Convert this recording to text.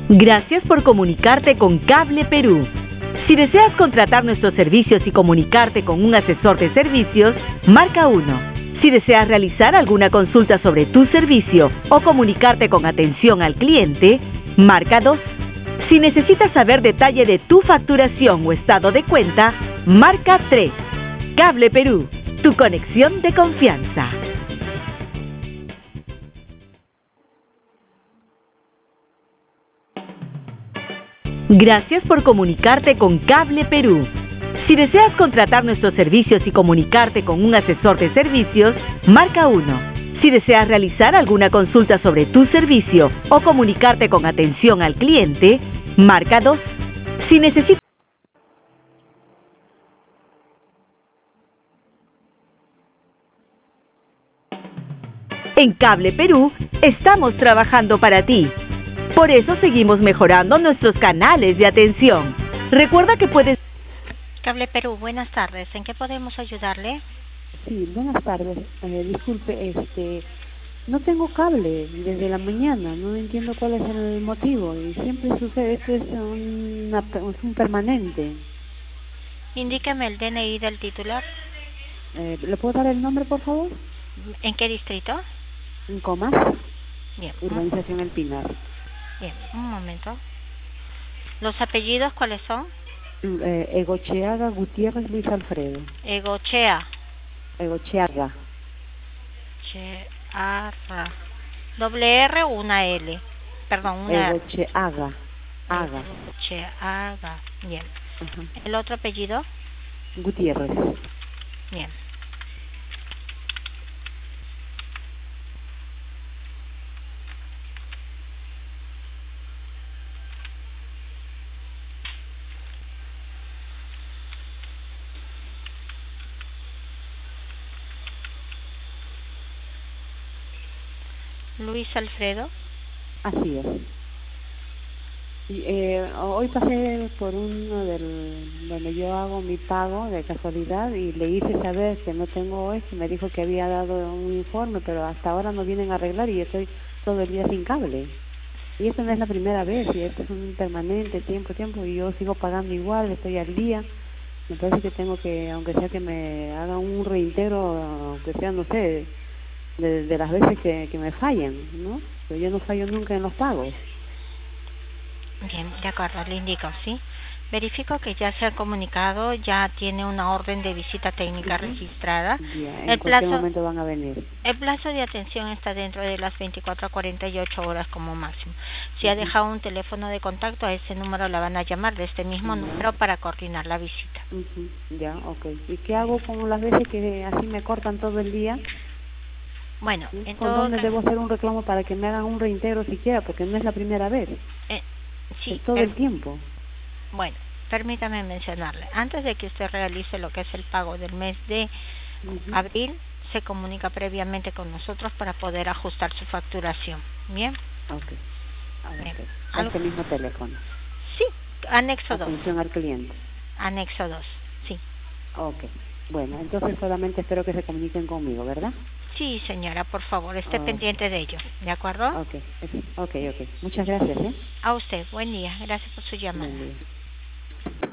Gracias por comunicarte con Cable Perú. Si deseas contratar nuestros servicios y comunicarte con un asesor de servicios, marca 1. Si deseas realizar alguna consulta sobre tu servicio o comunicarte con atención al cliente, marca 2. Si necesitas saber detalle de tu facturación o estado de cuenta, marca 3. Cable Perú, tu conexión de confianza. Gracias por comunicarte con Cable Perú. Si deseas contratar nuestros servicios y comunicarte con un asesor de servicios, marca 1. Si deseas realizar alguna consulta sobre tu servicio o comunicarte con atención al cliente, marca 2. Si necesitas... En Cable Perú, estamos trabajando para ti. Por eso seguimos mejorando nuestros canales de atención. Recuerda que puedes... Cable Perú, buenas tardes. ¿En qué podemos ayudarle? Sí, buenas tardes. Disculpe, no tengo cable desde la mañana. No entiendo cuál es el motivo. Y siempre sucede, esto es un permanente. Indíqueme el DNI del titular. ¿Le puedo dar el nombre, por favor? ¿En qué distrito? En Comas. Bien. Urbanización El Pinar. Bien, un momento. ¿Los apellidos cuáles son? Egocheaga Gutiérrez Luis Alfredo. Egochea. Egocheaga. Chearra. ¿Doble R o una L? Perdón, una R. Egocheaga. Haga. Egocheaga. Bien. Ajá. ¿El otro apellido? Gutiérrez. Bien. Luis Alfredo. Así es. Y, hoy pasé por uno donde yo hago mi pago de casualidad y le hice saber que no tengo esto. Me dijo que había dado un informe, pero hasta ahora no vienen a arreglar y yo estoy todo el día sin cable. Y esto no es la primera vez, y esto es un permanente, tiempo, y yo sigo pagando igual, estoy al día. Me parece que tengo que, aunque sea que me hagan un reintegro, aunque sea, no sé, de las veces que me fallan, ¿no? Pero yo no fallo nunca en los pagos. Bien, de acuerdo, le indico, ¿sí? Verifico que ya se ha comunicado, ya tiene una orden de visita técnica registrada. Ya, ¿en cualquier momento van a venir? El plazo de atención está dentro de las 24 a 48 horas como máximo. Si ha dejado un teléfono de contacto, a ese número la van a llamar de este mismo número para coordinar la visita. Ya, ok. ¿Y qué hago con las veces que así me cortan todo el día? Bueno, ¿Sí? en ¿Con todo dónde caso, debo hacer un reclamo para que me hagan un reintegro siquiera? Porque no es la primera vez. sí, es todo el tiempo. Bueno, permítame mencionarle. Antes de que usted realice lo que es el pago del mes de abril, se comunica previamente con nosotros para poder ajustar su facturación. ¿Bien? Ok. Bien. A este mismo teléfono. Sí, anexo 2. Atención al cliente. Anexo 2, sí. Ok. Bueno, entonces solamente espero que se comuniquen conmigo, ¿verdad? Sí, señora, por favor, esté pendiente de ello, ¿de acuerdo? Ok. Muchas gracias, A usted, buen día, gracias por su llamada. Buen día.